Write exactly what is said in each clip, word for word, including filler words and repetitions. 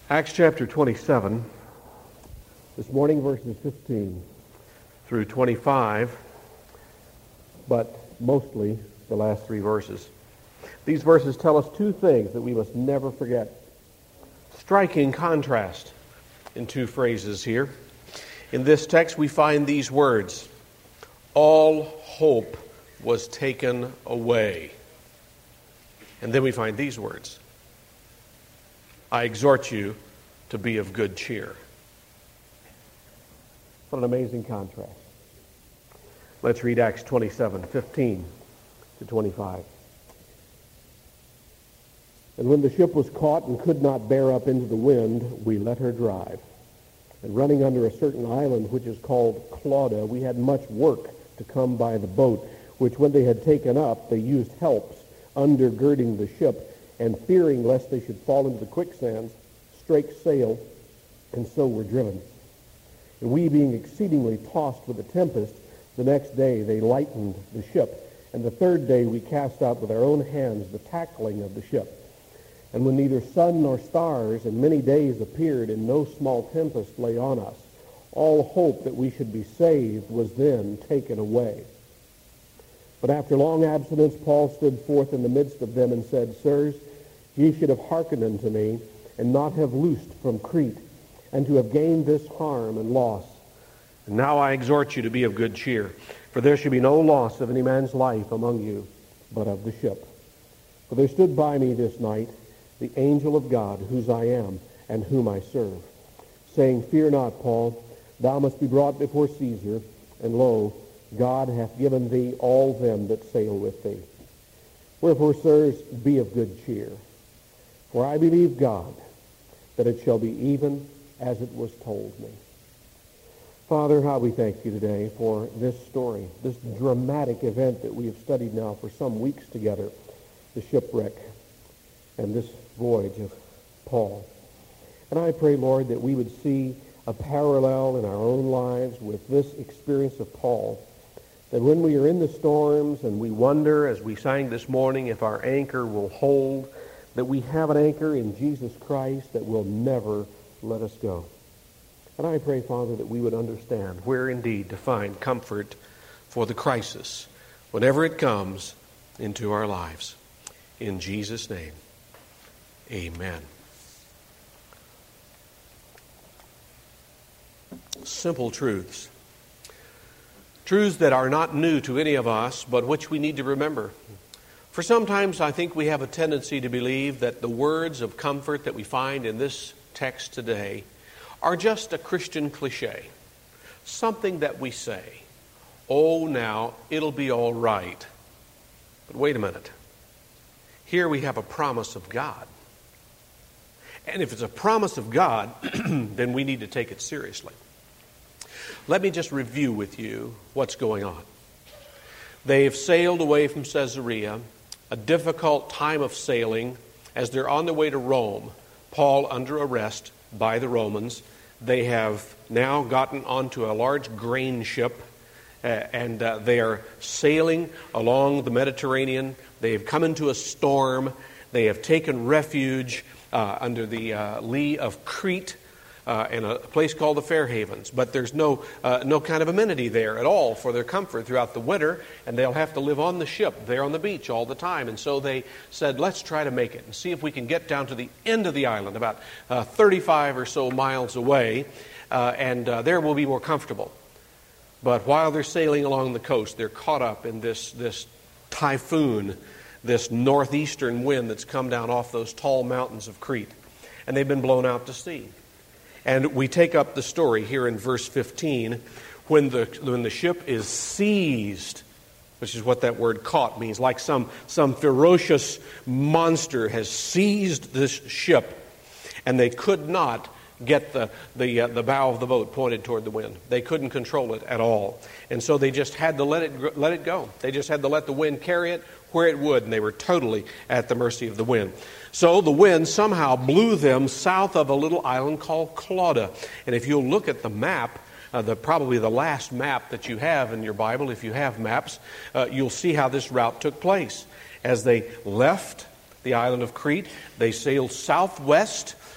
Acts chapter twenty-seven, this morning verses fifteen through twenty-five, but mostly the last three verses. These verses tell us two things that we must never forget. Striking contrast in two phrases here. In this text we find these words, all hope was taken away. And then we find these words, I exhort you to be of good cheer. What an amazing contrast. Let's read Acts twenty-seven, fifteen to twenty-five. And when the ship was caught and could not bear up into the wind, we let her drive. And running under a certain island which is called Clauda, we had much work to come by the boat, which when they had taken up, they used helps undergirding the ship, and fearing lest they should fall into the quicksands, strake sail, and so were driven. And we, being exceedingly tossed with a tempest, the next day they lightened the ship, and the third day we cast out with our own hands the tackling of the ship. And when neither sun nor stars in many days appeared, and no small tempest lay on us, all hope that we should be saved was then taken away. But after long abstinence, Paul stood forth in the midst of them and said, Sirs, ye should have hearkened unto me, and not have loosed from Crete, and to have gained this harm and loss. And now I exhort you to be of good cheer, for there shall be no loss of any man's life among you, but of the ship. For there stood by me this night the angel of God, whose I am, and whom I serve, saying, Fear not, Paul, thou must be brought before Caesar, and lo, God hath given thee all them that sail with thee. Wherefore, sirs, be of good cheer. For I believe God, that it shall be even as it was told me. Father, how we thank you today for this story, this dramatic event that we have studied now for some weeks together, the shipwreck and this voyage of Paul. And I pray, Lord, that we would see a parallel in our own lives with this experience of Paul, that when we are in the storms and we wonder, as we sang this morning, if our anchor will hold, that we have an anchor in Jesus Christ that will never let us go. And I pray, Father, that we would understand where indeed to find comfort for the crisis whenever it comes into our lives. In Jesus' name, amen. Simple truths. Truths that are not new to any of us, but which we need to remember. For sometimes I think we have a tendency to believe that the words of comfort that we find in this text today are just a Christian cliche. Something that we say, oh, now, it'll be all right. But wait a minute. Here we have a promise of God. And if it's a promise of God, then we need to take it seriously. Let me just review with you what's going on. They've sailed away from Caesarea, a difficult time of sailing. As they're on their way to Rome, Paul under arrest by the Romans. They have now gotten onto a large grain ship, uh, and uh, they are sailing along the Mediterranean. They have come into a storm. They have taken refuge uh, under the uh, lee of Crete, Uh, in a place called the Fair Havens. But there's no uh, no kind of amenity there at all for their comfort throughout the winter, and they'll have to live on the ship there on the beach all the time. And so they said, let's try to make it and see if we can get down to the end of the island, about uh, thirty-five or so miles away, uh, and uh, there we'll be more comfortable. But while they're sailing along the coast, they're caught up in this, this typhoon, this northeastern wind that's come down off those tall mountains of Crete, and they've been blown out to sea. And we take up the story here in verse fifteen, when the when the ship is seized, which is what that word caught means, like some, some ferocious monster has seized this ship, and they could not get the the uh, the bow of the boat pointed toward the wind. They couldn't control it at all, and so they just had to let it let it go. They just had to let the wind carry it where it would, and they were totally at the mercy of the wind. So the wind somehow blew them south of a little island called Clauda. And if you'll look at the map, uh, the probably the last map that you have in your Bible, if you have maps, uh, you'll see how this route took place. As they left the island of Crete, they sailed southwest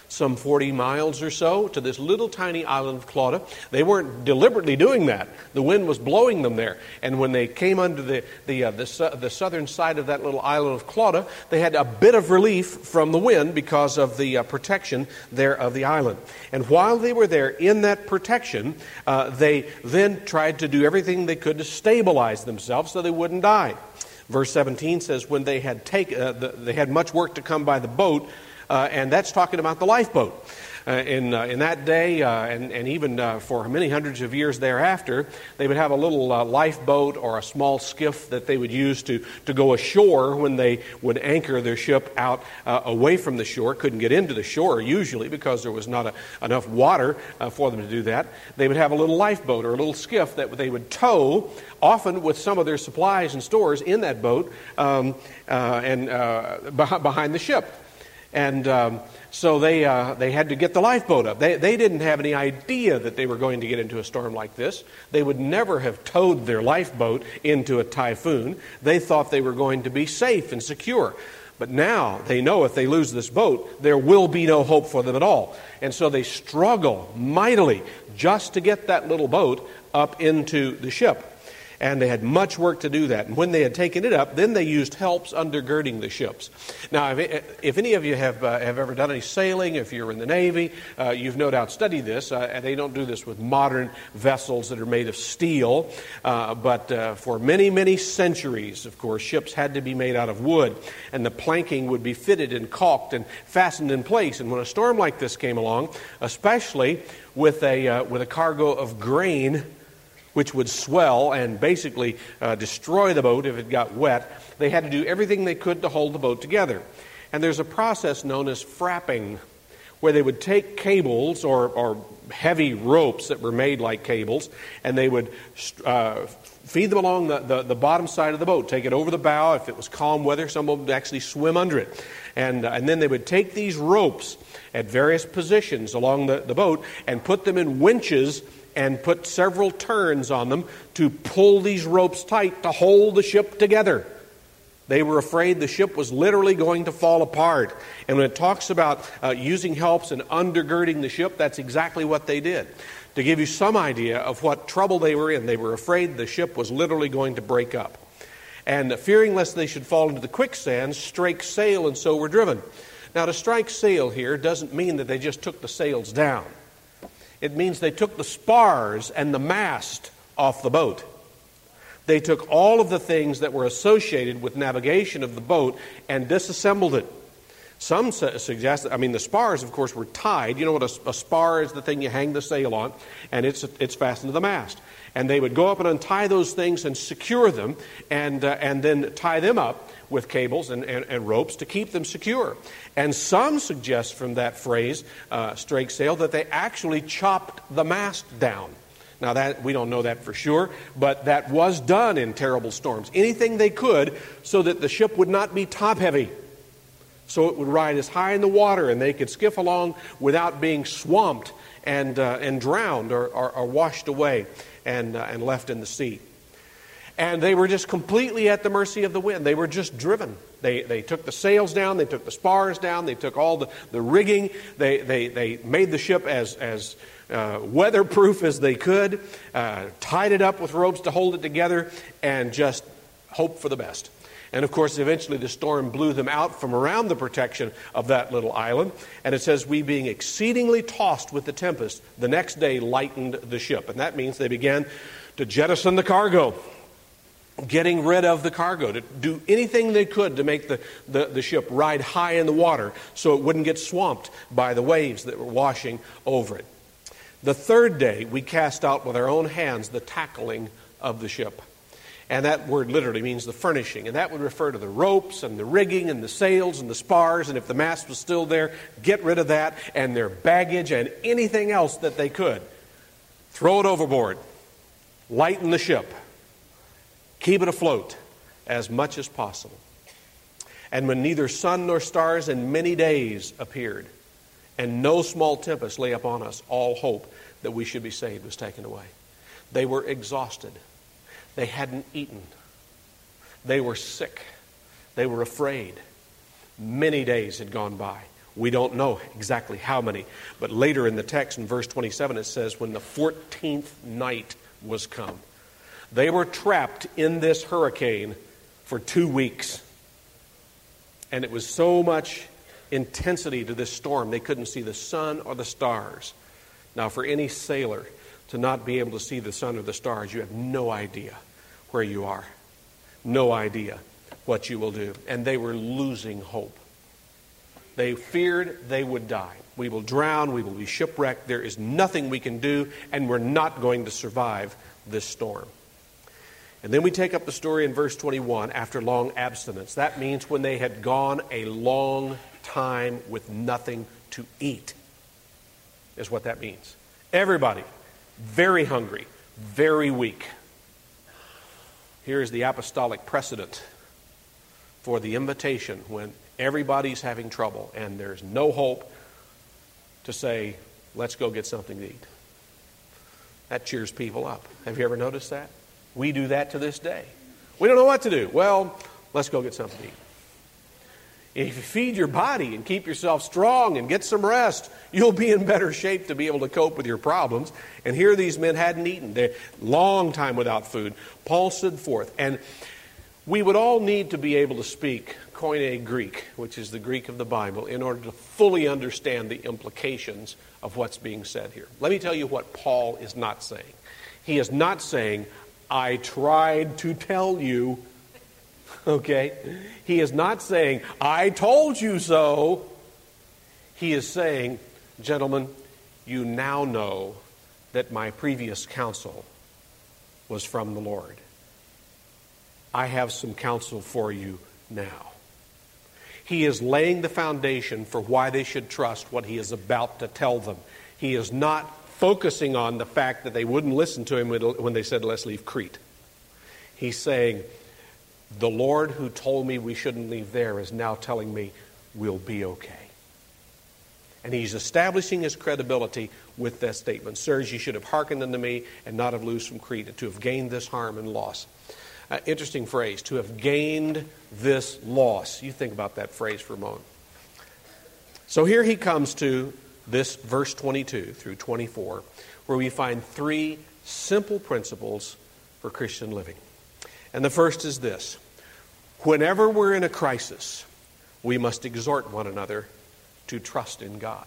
some forty miles or so, to this little tiny island of Clauda. They weren't deliberately doing that. The wind was blowing them there. And when they came under the the, uh, the, su- the southern side of that little island of Clauda, they had a bit of relief from the wind because of the uh, protection there of the island. And while they were there in that protection, uh, they then tried to do everything they could to stabilize themselves so they wouldn't die. Verse seventeen says, when they had take, uh, the, they had much work to come by the boat, uh, and that's talking about the lifeboat. Uh, in uh, in that day, uh, and, and even uh, for many hundreds of years thereafter, they would have a little uh, lifeboat or a small skiff that they would use to, to go ashore when they would anchor their ship out uh, away from the shore. Couldn't get into the shore usually because there was not a, enough water uh, for them to do that. They would have a little lifeboat or a little skiff that they would tow, often with some of their supplies and stores in that boat um, uh, and uh, behind the ship. And um, so they uh, they had to get the lifeboat up. They they didn't have any idea that they were going to get into a storm like this. They would never have towed their lifeboat into a typhoon. They thought they were going to be safe and secure. But now they know if they lose this boat, there will be no hope for them at all. And so they struggle mightily just to get that little boat up into the ship. And they had much work to do that. And when they had taken it up, then they used helps undergirding the ships. Now, if, if any of you have uh, have ever done any sailing, if you're in the Navy, uh, you've no doubt studied this. Uh, and they don't do this with modern vessels that are made of steel. Uh, but uh, for many, many centuries, of course, ships had to be made out of wood. And the planking would be fitted and caulked and fastened in place. And when a storm like this came along, especially with a uh, with a cargo of grain, which would swell and basically uh, destroy the boat if it got wet, they had to do everything they could to hold the boat together. And there's a process known as frapping, where they would take cables or, or heavy ropes that were made like cables, and they would uh, feed them along the, the, the bottom side of the boat, take it over the bow. If it was calm weather, some of them would actually swim under it. And, uh, and then they would take these ropes at various positions along the, the boat and put them in winches and put several turns on them to pull these ropes tight to hold the ship together. They were afraid the ship was literally going to fall apart. And when it talks about uh, using helps and undergirding the ship, that's exactly what they did. To give you some idea of what trouble they were in, they were afraid the ship was literally going to break up. And fearing lest they should fall into the quicksand, strake sail, and so were driven. Now, to strike sail here doesn't mean that they just took the sails down. It means they took the spars and the mast off the boat. They took all of the things that were associated with navigation of the boat and disassembled it. Some su- suggest, I mean, the spars, of course, were tied. You know what a, a spar is? The thing you hang the sail on, and it's it's fastened to the mast. And they would go up and untie those things and secure them, and uh, and then tie them up with cables and, and, and ropes to keep them secure. And some suggest from that phrase, uh, strake sail, that they actually chopped the mast down. Now, that we don't know that for sure, but that was done in terrible storms. Anything they could so that the ship would not be top-heavy, so it would ride as high in the water and they could skiff along without being swamped and uh, and drowned or, or, or washed away and uh, and left in the sea. And they were just completely at the mercy of the wind. They were just driven. They they took the sails down, they took the spars down, they took all the, the rigging, they, they, they made the ship as, as uh, weatherproof as they could, uh, tied it up with ropes to hold it together, and just hoped for the best. And of course, eventually the storm blew them out from around the protection of that little island. And it says, we being exceedingly tossed with the tempest, the next day lightened the ship. And that means they began to jettison the cargo, getting rid of the cargo, to do anything they could to make the, the, the ship ride high in the water so it wouldn't get swamped by the waves that were washing over it. The third day, we cast out with our own hands the tackling of the ship. And that word literally means the furnishing. And that would refer to the ropes and the rigging and the sails and the spars. And if the mast was still there, get rid of that and their baggage and anything else that they could. Throw it overboard. Lighten the ship. Keep it afloat as much as possible. And when neither sun nor stars in many days appeared, and no small tempest lay upon us, all hope that we should be saved was taken away. They were exhausted. They hadn't eaten. They were sick. They were afraid. Many days had gone by. We don't know exactly how many. But later in the text, in verse twenty-seven, it says, when the fourteenth night was come, they were trapped in this hurricane for two weeks. And it was so much intensity to this storm, they couldn't see the sun or the stars. Now, for any sailor to not be able to see the sun or the stars, you have no idea where you are. No idea what you will do. And they were losing hope. They feared they would die. We will drown, we will be shipwrecked, there is nothing we can do, and we're not going to survive this storm. And then we take up the story in verse twenty-one, after long abstinence. That means when they had gone a long time with nothing to eat, is what that means. Everybody, very hungry, very weak. Here's the apostolic precedent for the invitation when everybody's having trouble and there's no hope, to say, let's go get something to eat. That cheers people up. Have you ever noticed that? We do that to this day. We don't know what to do. Well, let's go get something to eat. If you feed your body and keep yourself strong and get some rest, you'll be in better shape to be able to cope with your problems. And here these men hadn't eaten. They're long time without food. Paul stood forth. And we would all need to be able to speak Koine Greek, which is the Greek of the Bible, in order to fully understand the implications of what's being said here. Let me tell you what Paul is not saying. He is not saying, I tried to tell you. Okay? He is not saying, I told you so. He is saying, gentlemen, you now know that my previous counsel was from the Lord. I have some counsel for you now. He is laying the foundation for why they should trust what he is about to tell them. He is not focusing on the fact that they wouldn't listen to him when they said, let's leave Crete. He's saying, the Lord who told me we shouldn't leave there is now telling me we'll be okay. And he's establishing his credibility with that statement. Sirs, you should have hearkened unto me and not have loosed from Crete, to have gained this harm and loss. Uh, interesting phrase, to have gained this loss. You think about that phrase for a moment. So here he comes to this verse twenty-two through twenty-four, where we find three simple principles for Christian living. And the first is this: whenever we're in a crisis, we must exhort one another to trust in God.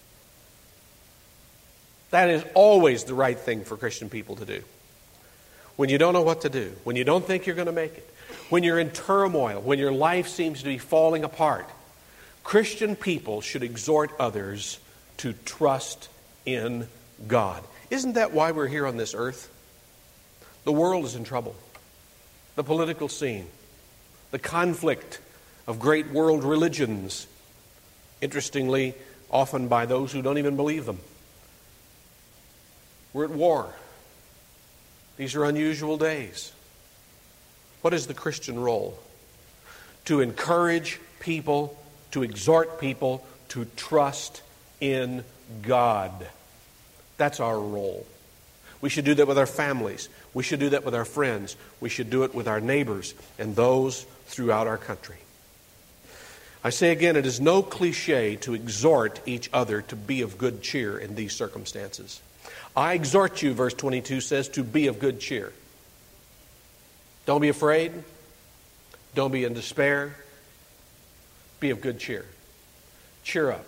That is always the right thing for Christian people to do. When you don't know what to do, when you don't think you're going to make it, when you're in turmoil, when your life seems to be falling apart, Christian people should exhort others to trust in God. Isn't that why we're here on this earth? The world is in trouble. The political scene, the conflict of great world religions, interestingly, often by those who don't even believe them. We're at war. These are unusual days. What is the Christian role? To encourage people, to exhort people to trust in God. That's our role. We should do that with our families. We should do that with our friends. We should do it with our neighbors and those throughout our country. I say again, it is no cliche to exhort each other to be of good cheer in these circumstances. I exhort you, verse twenty-two says, to be of good cheer. Don't be afraid. Don't be in despair. Be of good cheer. Cheer up.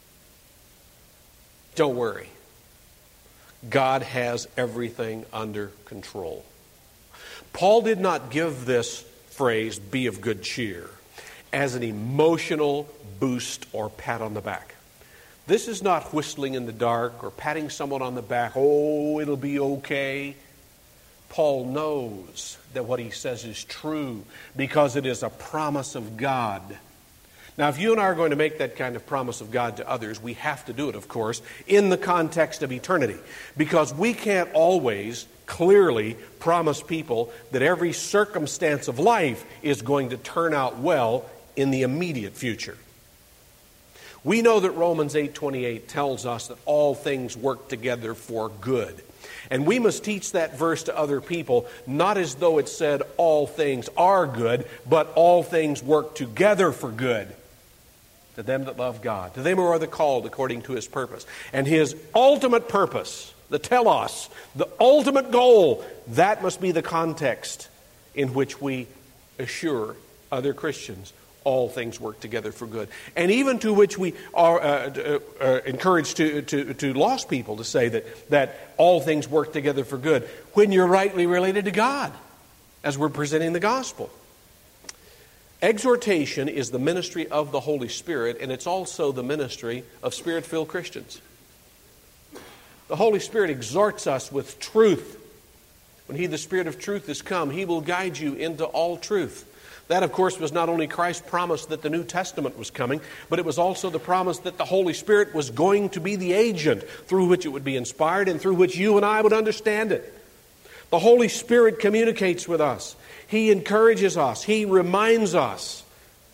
Don't worry. God has everything under control. Paul did not give this phrase, be of good cheer, as an emotional boost or pat on the back. This is not whistling in the dark or patting someone on the back, oh, it'll be okay. Paul knows that what he says is true because it is a promise of God. Now, if you and I are going to make that kind of promise of God to others, we have to do it, of course, in the context of eternity. Because we can't always clearly promise people that every circumstance of life is going to turn out well in the immediate future. We know that Romans eight twenty-eight tells us that all things work together for good. And we must teach that verse to other people, not as though it said all things are good, but all things work together for good. to them that love God, to them who are the called according to His purpose. And His ultimate purpose, the telos, the ultimate goal, that must be the context in which we assure other Christians all things work together for good. And even to which we are uh, uh, encouraged to, to, to lost people to say that, that all things work together for good when you're rightly related to God as we're presenting the gospel. Exhortation is the ministry of the Holy Spirit, and it's also the ministry of Spirit-filled Christians. The Holy Spirit exhorts us with truth. When He, the Spirit of truth, is come, He will guide you into all truth. That, of course, was not only Christ's promise that the New Testament was coming, but it was also the promise that the Holy Spirit was going to be the agent through which it would be inspired and through which you and I would understand it. The Holy Spirit communicates with us. He encourages us. He reminds us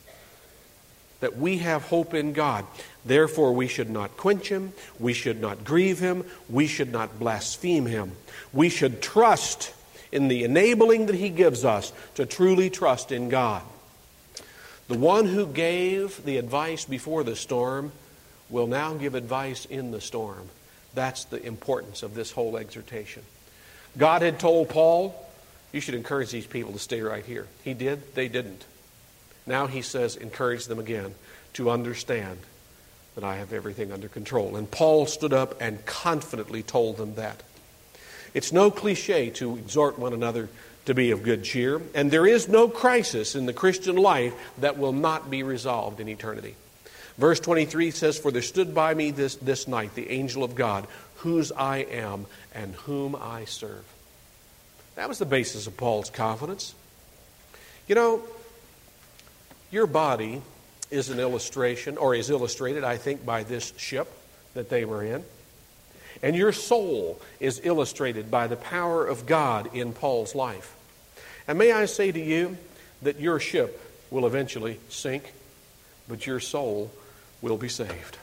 that we have hope in God. Therefore, we should not quench Him. We should not grieve Him. We should not blaspheme Him. We should trust in the enabling that He gives us to truly trust in God. The one who gave the advice before the storm will now give advice in the storm. That's the importance of this whole exhortation. God had told Paul, you should encourage these people to stay right here. He did, they didn't. Now He says, encourage them again to understand that I have everything under control. And Paul stood up and confidently told them that. It's no cliche to exhort one another to be of good cheer, and there is no crisis in the Christian life that will not be resolved in eternity. Verse twenty-three says, for there stood by me this, this night the angel of God, whose I am and whom I serve. That was the basis of Paul's confidence. You know, your body is an illustration, or is illustrated, I think, by this ship that they were in. And your soul is illustrated by the power of God in Paul's life. And may I say to you that your ship will eventually sink, but your soul will be saved.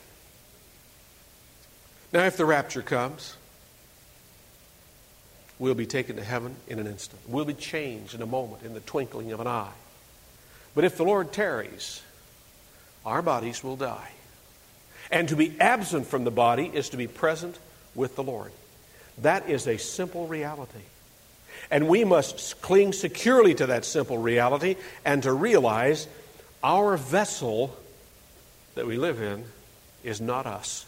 Now, if the rapture comes, we'll be taken to heaven in an instant. We'll be changed in a moment, in the twinkling of an eye. But if the Lord tarries, our bodies will die. And to be absent from the body is to be present with the Lord. That is a simple reality. And we must cling securely to that simple reality and to realize our vessel that we live in is not us.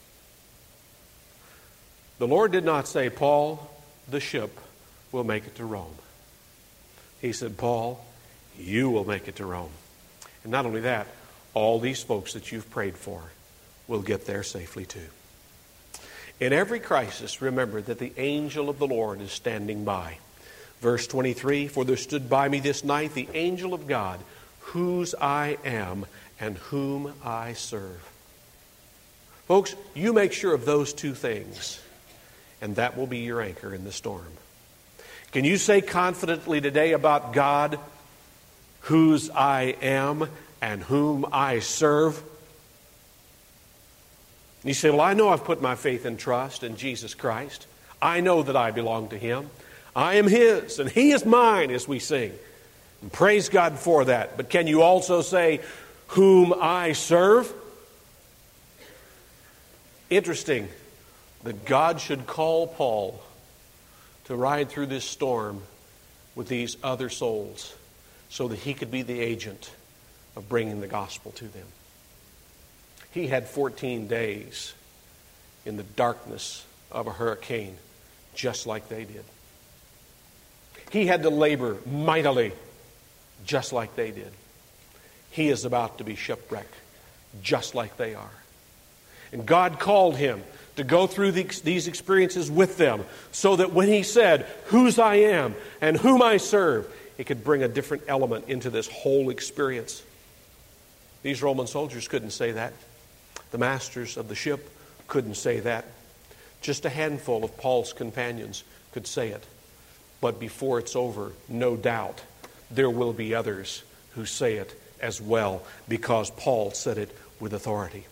The Lord did not say, Paul, the ship will make it to Rome. He said, Paul, you will make it to Rome. And not only that, all these folks that you've prayed for will get there safely too. In every crisis, remember that the angel of the Lord is standing by. Verse twenty-three, for there stood by me this night the angel of God, whose I am and whom I serve. Folks, you make sure of those two things, and that will be your anchor in the storm. Can you say confidently today about God, whose I am and whom I serve? And you say, well, I know I've put my faith and trust in Jesus Christ. I know that I belong to Him. I am His, and He is mine, as we sing. And praise God for that. But can you also say, whom I serve? Interesting that God should call Paul to ride through this storm with these other souls so that he could be the agent of bringing the gospel to them. He had fourteen days in the darkness of a hurricane, just like they did. He had to labor mightily, just like they did. He is about to be shipwrecked, just like they are. And God called him to go through these experiences with them so that when he said, whose I am and whom I serve, it could bring a different element into this whole experience. These Roman soldiers couldn't say that. The masters of the ship couldn't say that. Just a handful of Paul's companions could say it. But before it's over, no doubt, there will be others who say it as well, because Paul said it with authority.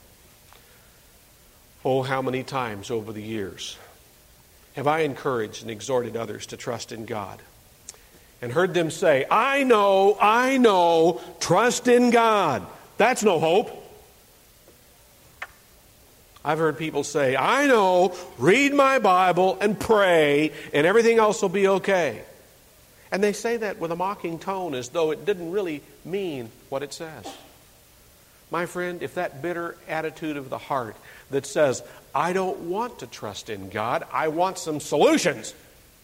Oh, how many times over the years have I encouraged and exhorted others to trust in God and heard them say, I know, I know, trust in God. That's no hope. I've heard people say, I know, read my Bible and pray, and everything else will be okay. And they say that with a mocking tone as though it didn't really mean what it says. My friend, if that bitter attitude of the heart that says, I don't want to trust in God, I want some solutions,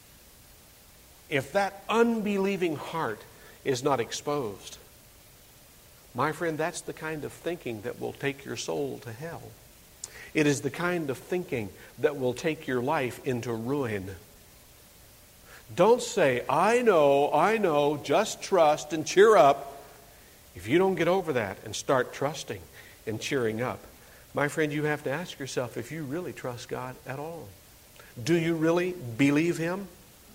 if that unbelieving heart is not exposed, my friend, that's the kind of thinking that will take your soul to hell. It is the kind of thinking that will take your life into ruin. Don't say, I know, I know, just trust and cheer up. If you don't get over that and start trusting and cheering up, my friend, you have to ask yourself if you really trust God at all. Do you really believe Him?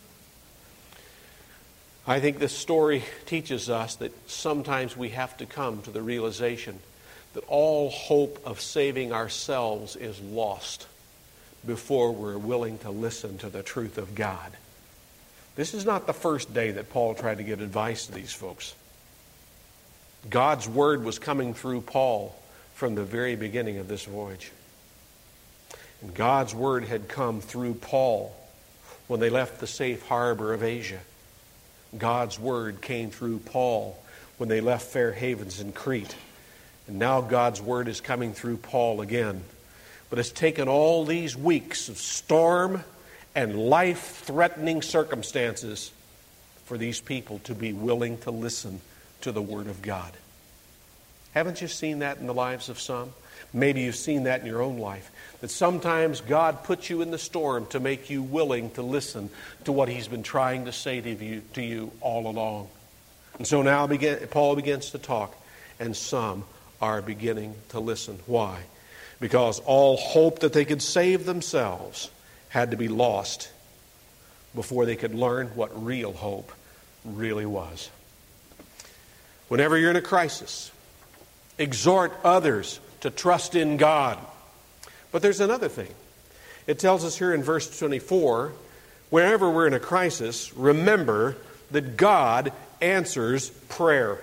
I think this story teaches us that sometimes we have to come to the realization that all hope of saving ourselves is lost before we're willing to listen to the truth of God. This is not the first day that Paul tried to give advice to these folks. God's word was coming through Paul from the very beginning of this voyage. And God's word had come through Paul when they left the safe harbor of Asia. God's word came through Paul when they left Fair Havens in Crete. And now God's word is coming through Paul again. But it's taken all these weeks of storm and life-threatening circumstances for these people to be willing to listen to the Word of God. Haven't you seen that in the lives of some? Maybe you've seen that in your own life. That sometimes God puts you in the storm to make you willing to listen to what He's been trying to say to you, to you all along. And so now begin, Paul begins to talk, and some are beginning to listen. Why? Because all hope that they could save themselves had to be lost before they could learn what real hope really was. Whenever you're in a crisis, exhort others to trust in God. But there's another thing. It tells us here in verse twenty-four, whenever we're in a crisis, remember that God answers prayer.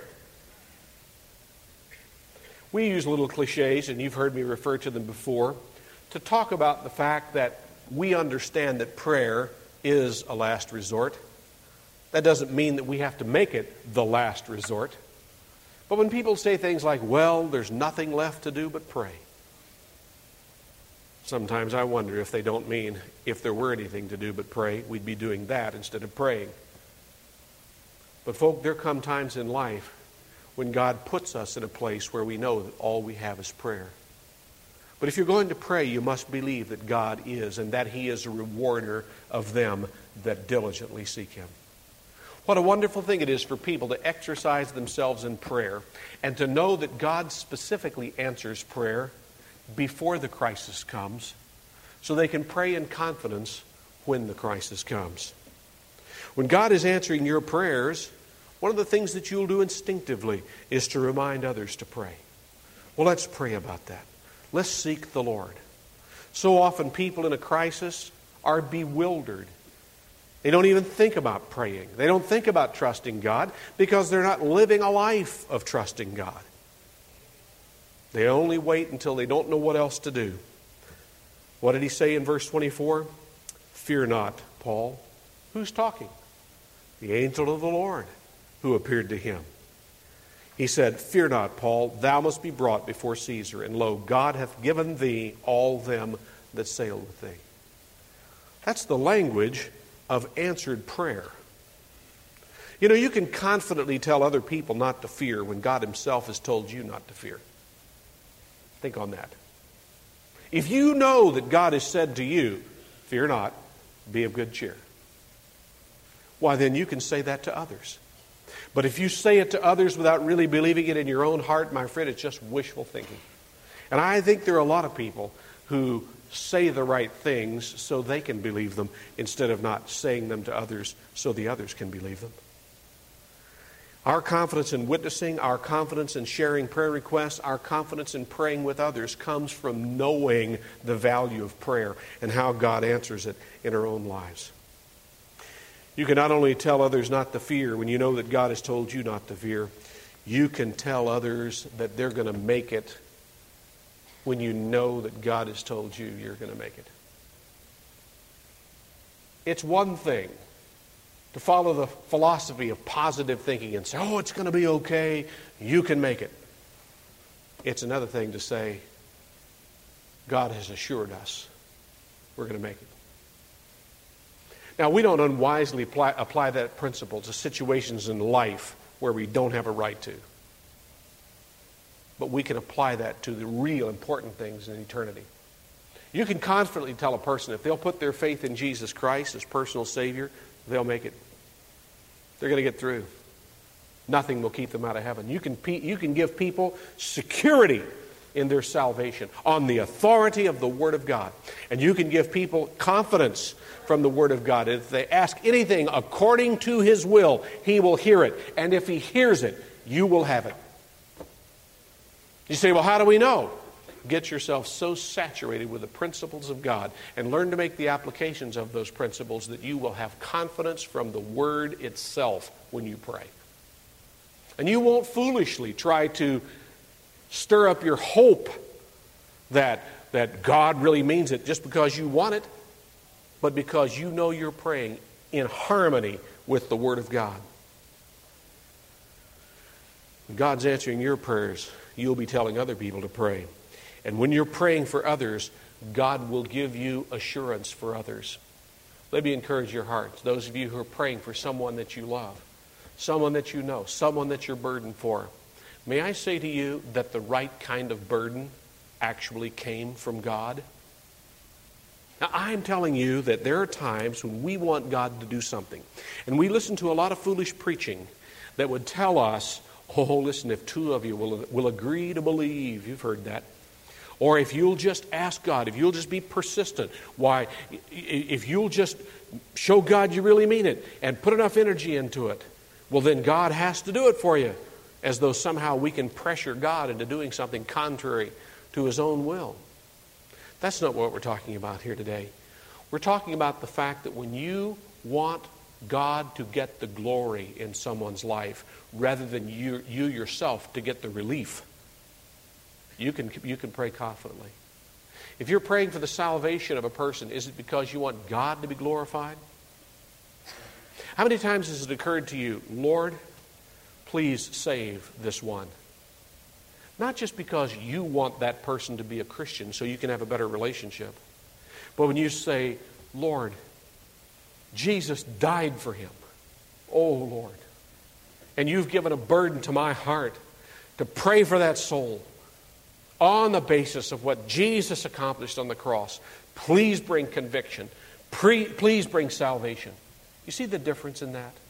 We use little cliches, and you've heard me refer to them before, to talk about the fact that we understand that prayer is a last resort. That doesn't mean that we have to make it the last resort. But when people say things like, well, there's nothing left to do but pray, sometimes I wonder if they don't mean if there were anything to do but pray, we'd be doing that instead of praying. But folk, there come times in life when God puts us in a place where we know that all we have is prayer. But if you're going to pray, you must believe that God is, and that He is a rewarder of them that diligently seek Him. What a wonderful thing it is for people to exercise themselves in prayer and to know that God specifically answers prayer before the crisis comes, so they can pray in confidence when the crisis comes. When God is answering your prayers, one of the things that you'll do instinctively is to remind others to pray. Well, let's pray about that. Let's seek the Lord. So often people in a crisis are bewildered. They don't even think about praying. They don't think about trusting God because they're not living a life of trusting God. They only wait until they don't know what else to do. What did he say in verse twenty-four? Fear not, Paul. Who's talking? The angel of the Lord who appeared to him. He said, Fear not, Paul, thou must be brought before Caesar, and lo, God hath given thee all them that sail with thee. That's the language of answered prayer. You know, you can confidently tell other people not to fear when God Himself has told you not to fear. Think on that. If you know that God has said to you, fear not, be of good cheer, why then you can say that to others. But if you say it to others without really believing it in your own heart, my friend, it's just wishful thinking. And I think there are a lot of people who say the right things so they can believe them instead of not saying them to others so the others can believe them. Our confidence in witnessing, our confidence in sharing prayer requests, our confidence in praying with others comes from knowing the value of prayer and how God answers it in our own lives. You can not only tell others not to fear when you know that God has told you not to fear, you can tell others that they're going to make it when you know that God has told you you're going to make it. It's one thing to follow the philosophy of positive thinking and say, oh, it's going to be okay, you can make it. It's another thing to say, God has assured us we're going to make it. Now, we don't unwisely apply, apply that principle to situations in life where we don't have a right to. But we can apply that to the real important things in eternity. You can confidently tell a person if they'll put their faith in Jesus Christ as personal Savior, they'll make it. They're going to get through. Nothing will keep them out of heaven. You can, you can give people security in their salvation on the authority of the Word of God. And you can give people confidence from the Word of God. If they ask anything according to His will, He will hear it. And if He hears it, you will have it. You say, well, how do we know? Get yourself so saturated with the principles of God and learn to make the applications of those principles that you will have confidence from the Word itself when you pray. And you won't foolishly try to stir up your hope that, that God really means it just because you want it, but because you know you're praying in harmony with the Word of God. When God's answering your prayers, you'll be telling other people to pray. And when you're praying for others, God will give you assurance for others. Let me encourage your hearts, those of you who are praying for someone that you love, someone that you know, someone that you're burdened for. May I say to you that the right kind of burden actually came from God? Now, I'm telling you that there are times when we want God to do something, and we listen to a lot of foolish preaching that would tell us, oh, listen, if two of you will, will agree to believe, you've heard that, or if you'll just ask God, if you'll just be persistent, why, if you'll just show God you really mean it and put enough energy into it, well, then God has to do it for you, as though somehow we can pressure God into doing something contrary to His own will. That's not what we're talking about here today. We're talking about the fact that when you want God to get the glory in someone's life rather than you, you yourself to get the relief, you can, you can pray confidently. If you're praying for the salvation of a person, is it because you want God to be glorified? How many times has it occurred to you, Lord, please save this one? Not just because you want that person to be a Christian so you can have a better relationship, but when you say, Lord, Jesus died for him. Oh, Lord. And you've given a burden to my heart to pray for that soul on the basis of what Jesus accomplished on the cross. Please bring conviction. Pre- please bring salvation. You see the difference in that?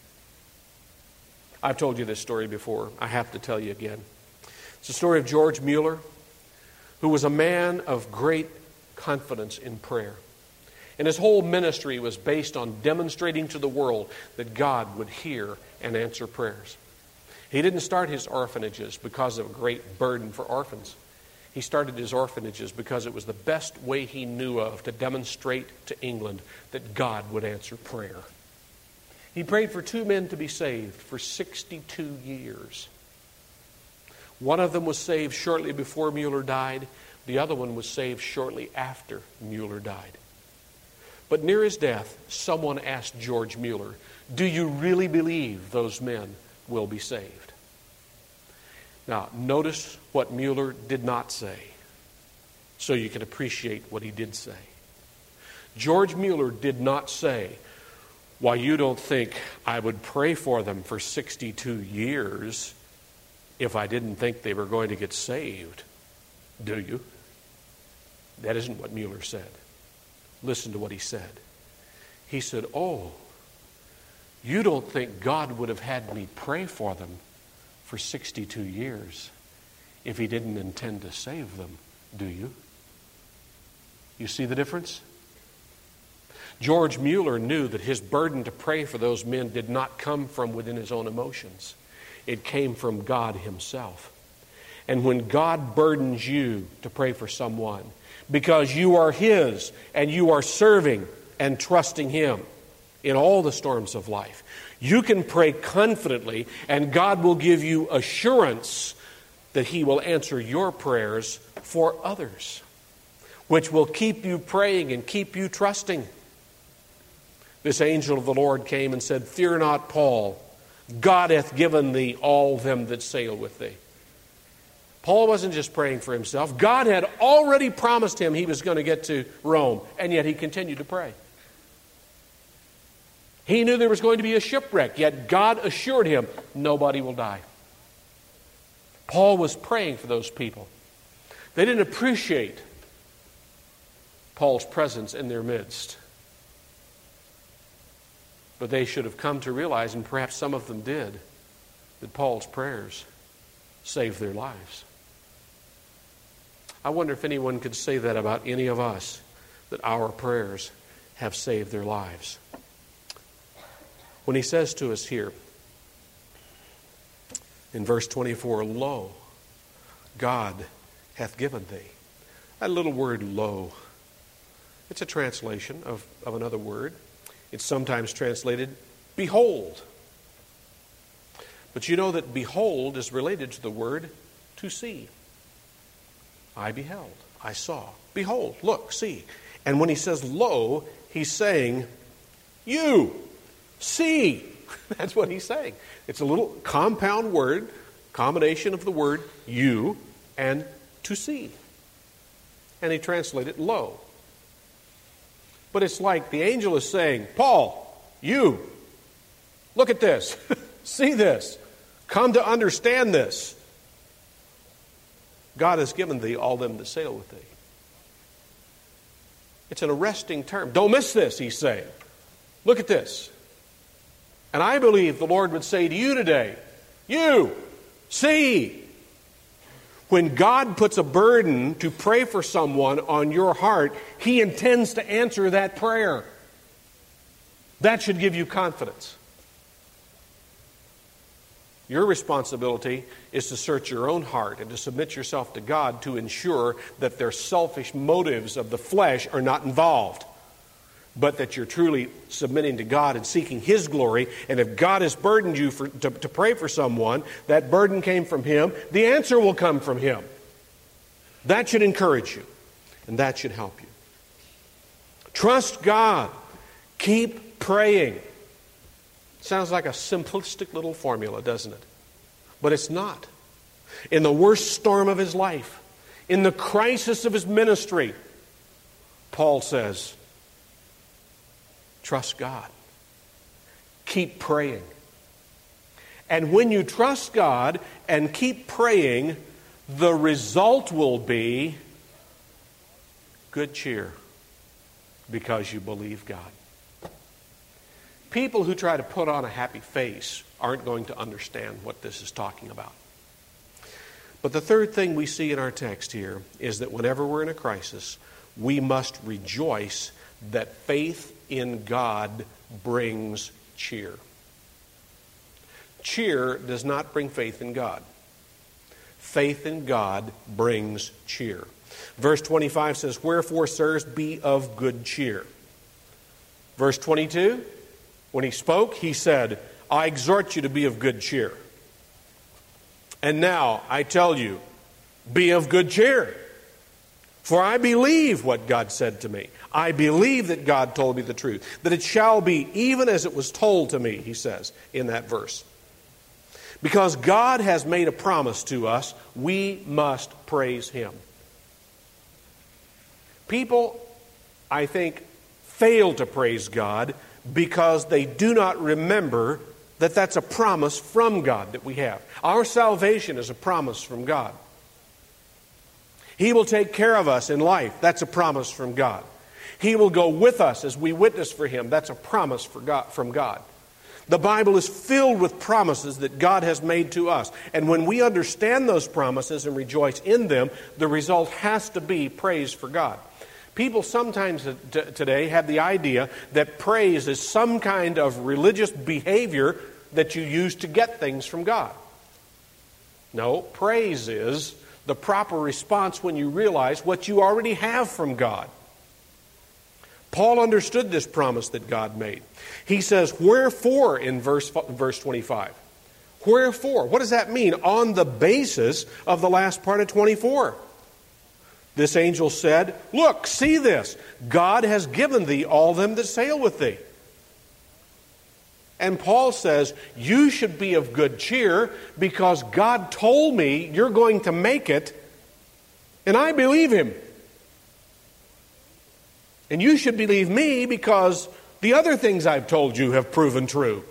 I've told you this story before. I have to tell you again. It's the story of George Mueller, who was a man of great confidence in prayer. And his whole ministry was based on demonstrating to the world that God would hear and answer prayers. He didn't start his orphanages because of a great burden for orphans. He started his orphanages because it was the best way he knew of to demonstrate to England that God would answer prayer. He prayed for two men to be saved for sixty-two years. One of them was saved shortly before Mueller died. The other one was saved shortly after Mueller died. But near his death, someone asked George Mueller, do you really believe those men will be saved? Now, notice what Mueller did not say, so you can appreciate what he did say. George Mueller did not say, why, you don't think I would pray for them for sixty-two years if I didn't think they were going to get saved, do you? That isn't what Mueller said. Listen to what he said. He said, oh, you don't think God would have had me pray for them for sixty-two years if he didn't intend to save them, do you? You see the difference? George Mueller knew that his burden to pray for those men did not come from within his own emotions. It came from God himself. And when God burdens you to pray for someone, because you are his and you are serving and trusting him in all the storms of life, you can pray confidently and God will give you assurance that he will answer your prayers for others, which will keep you praying and keep you trusting. This angel of the Lord came and said, Fear not, Paul. God hath given thee all them that sail with thee. Paul wasn't just praying for himself. God had already promised him he was going to get to Rome, and yet he continued to pray. He knew there was going to be a shipwreck, yet God assured him nobody will die. Paul was praying for those people. They didn't appreciate Paul's presence in their midst. But they should have come to realize, and perhaps some of them did, that Paul's prayers saved their lives. I wonder if anyone could say that about any of us, that our prayers have saved their lives. When he says to us here, in verse twenty-four, Lo, God hath given thee. That little word, lo, it's a translation of, of another word. It's sometimes translated, behold. But you know that behold is related to the word to see. I beheld, I saw, behold, look, see. And when he says lo, he's saying, you, see. That's what he's saying. It's a little compound word, combination of the word you and to see. And he translated lo. But it's like the angel is saying, Paul, you, look at this, see this, come to understand this. God has given thee all them that sail with thee. It's an arresting term. Don't miss this, he's saying. Look at this. And I believe the Lord would say to you today, you, see. When God puts a burden to pray for someone on your heart, He intends to answer that prayer. That should give you confidence. Your responsibility is to search your own heart and to submit yourself to God to ensure that their selfish motives of the flesh are not involved, but that you're truly submitting to God and seeking His glory. And if God has burdened you for, to, to pray for someone, that burden came from Him, the answer will come from Him. That should encourage you, and that should help you. Trust God. Keep praying. Sounds like a simplistic little formula, doesn't it? But it's not. In the worst storm of his life, in the crisis of his ministry, Paul says, trust God. Keep praying. And when you trust God and keep praying, the result will be good cheer because you believe God. People who try to put on a happy face aren't going to understand what this is talking about. But the third thing we see in our text here is that whenever we're in a crisis, we must rejoice that faith in God brings cheer. Cheer does not bring faith in God. Faith in God brings cheer. Verse twenty-five says, Wherefore, sirs, be of good cheer. Verse twenty-two, when he spoke, he said, I exhort you to be of good cheer. And now I tell you, be of good cheer. For I believe what God said to me. I believe that God told me the truth. That it shall be even as it was told to me, he says in that verse. Because God has made a promise to us, we must praise Him. People, I think, fail to praise God because they do not remember that that's a promise from God that we have. Our salvation is a promise from God. He will take care of us in life. That's a promise from God. He will go with us as we witness for Him. That's a promise for God, from God. The Bible is filled with promises that God has made to us. And when we understand those promises and rejoice in them, the result has to be praise for God. People sometimes t- today have the idea that praise is some kind of religious behavior that you use to get things from God. No, praise is the proper response when you realize what you already have from God. Paul understood this promise that God made. He says, wherefore in verse, verse twenty-five. Wherefore? What does that mean? On the basis of the last part of twenty-four. This angel said, "Look, see this. God has given thee all them that sail with thee." And Paul says, you should be of good cheer because God told me you're going to make it, and I believe him. And you should believe me because the other things I've told you have proven true.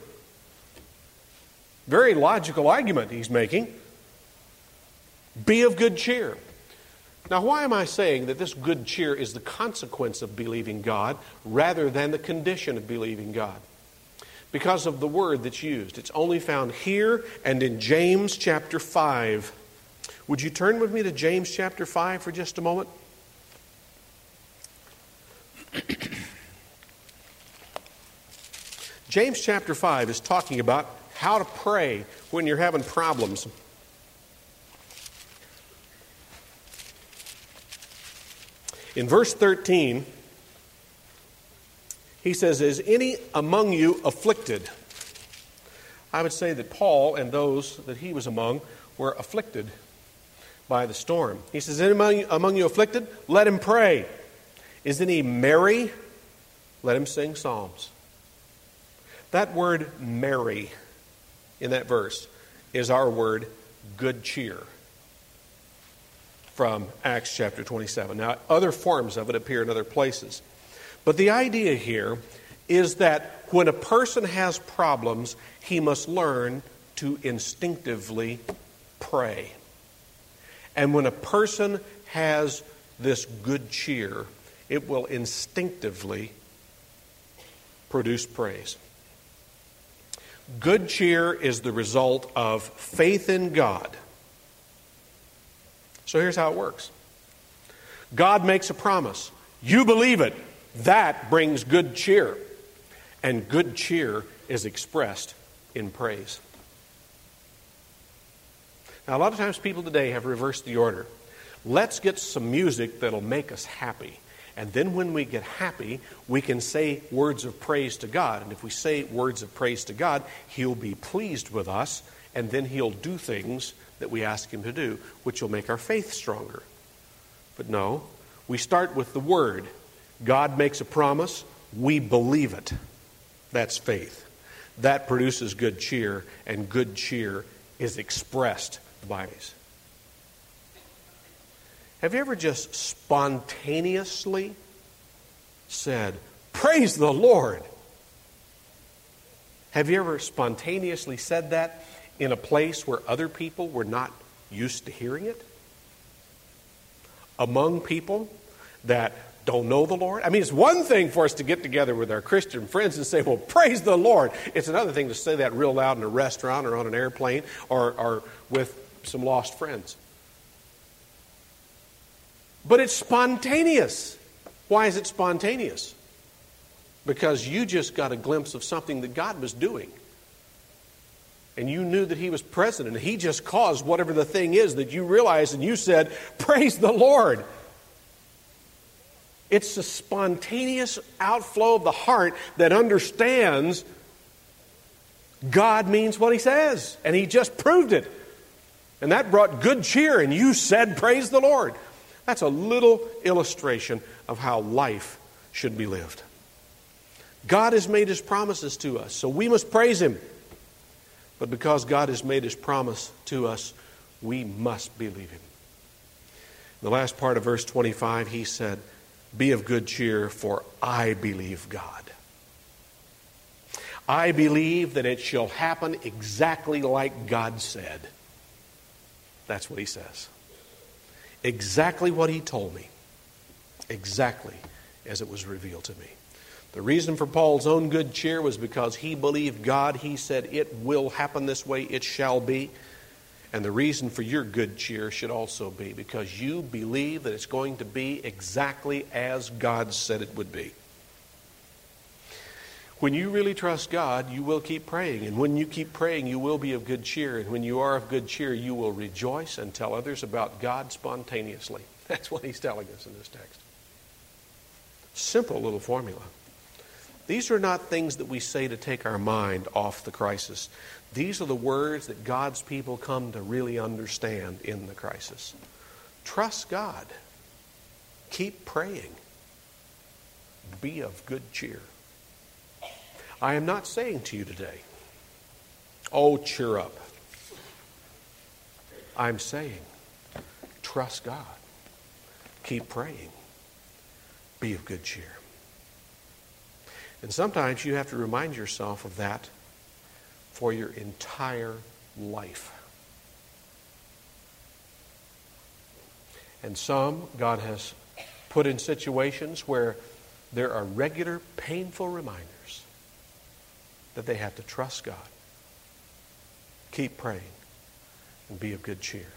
Very logical argument he's making. Be of good cheer. Now, why am I saying that this good cheer is the consequence of believing God rather than the condition of believing God? Because of the word that's used. It's only found here and in James chapter five. Would you turn with me to James chapter five for just a moment? James chapter five is talking about how to pray when you're having problems. In verse thirteen, he says, "Is any among you afflicted?" I would say that Paul and those that he was among were afflicted by the storm. He says, "Is any among you afflicted? Let him pray. Is any merry? Let him sing psalms." That word merry in that verse is our word good cheer from Acts chapter twenty-seven. Now, other forms of it appear in other places. But the idea here is that when a person has problems, he must learn to instinctively pray. And when a person has this good cheer, it will instinctively produce praise. Good cheer is the result of faith in God. So here's how it works. God makes a promise. You believe it. That brings good cheer. And good cheer is expressed in praise. Now, a lot of times people today have reversed the order. Let's get some music that'll make us happy. And then when we get happy, we can say words of praise to God. And if we say words of praise to God, He'll be pleased with us. And then He'll do things that we ask Him to do, which will make our faith stronger. But no, we start with the Word. God makes a promise. We believe it. That's faith. That produces good cheer, and good cheer is expressed by us. Have you ever just spontaneously said, "Praise the Lord"? Have you ever spontaneously said that in a place where other people were not used to hearing it? Among people that don't know the Lord? I mean, it's one thing for us to get together with our Christian friends and say, "Well, praise the Lord." It's another thing to say that real loud in a restaurant or on an airplane or, or with some lost friends. But it's spontaneous. Why is it spontaneous? Because you just got a glimpse of something that God was doing. And you knew that He was present, and He just caused whatever the thing is that you realized, and you said, "Praise the Lord." It's a spontaneous outflow of the heart that understands God means what He says. And He just proved it. And that brought good cheer, and you said, "Praise the Lord." That's a little illustration of how life should be lived. God has made His promises to us, so we must praise Him. But because God has made His promise to us, we must believe Him. In the last part of verse twenty-five, He said, "Be of good cheer, for I believe God." I believe that it shall happen exactly like God said. That's what He says. Exactly what He told me. Exactly as it was revealed to me. The reason for Paul's own good cheer was because he believed God. He said, "It will happen this way, it shall be." And the reason for your good cheer should also be because you believe that it's going to be exactly as God said it would be. When you really trust God, you will keep praying. And when you keep praying, you will be of good cheer. And when you are of good cheer, you will rejoice and tell others about God spontaneously. That's what He's telling us in this text. Simple little formula. These are not things that we say to take our mind off the crisis. These are the words that God's people come to really understand in the crisis. Trust God. keep praying. Be of good cheer. I am not saying to you today, oh, cheer up. I'm saying, trust God. Keep praying. Be of good cheer. And sometimes you have to remind yourself of that for your entire life. And some God has put in situations where there are regular painful reminders that they have to trust God, keep praying, and be of good cheer.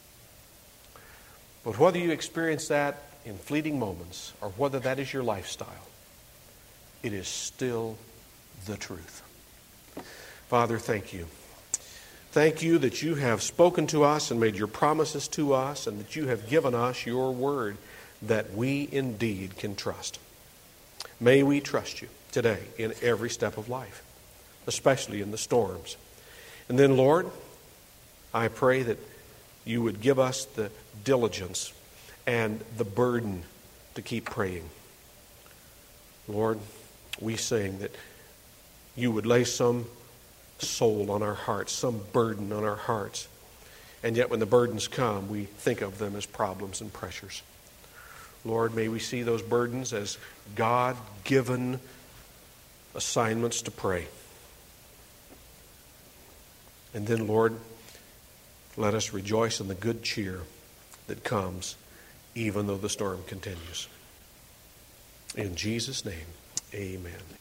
But whether you experience that in fleeting moments or whether that is your lifestyle, it is still the truth. Father, thank you. Thank you that you have spoken to us and made your promises to us, and that you have given us your word that we indeed can trust. May we trust you today in every step of life, especially in the storms. And then, Lord, I pray that you would give us the diligence and the burden to keep praying. Lord, we sing that you would lay some soul on our hearts, some burden on our hearts. And yet when the burdens come, we think of them as problems and pressures. Lord, may we see those burdens as God-given assignments to pray. And then, Lord, let us rejoice in the good cheer that comes even though the storm continues. In Jesus' name, amen.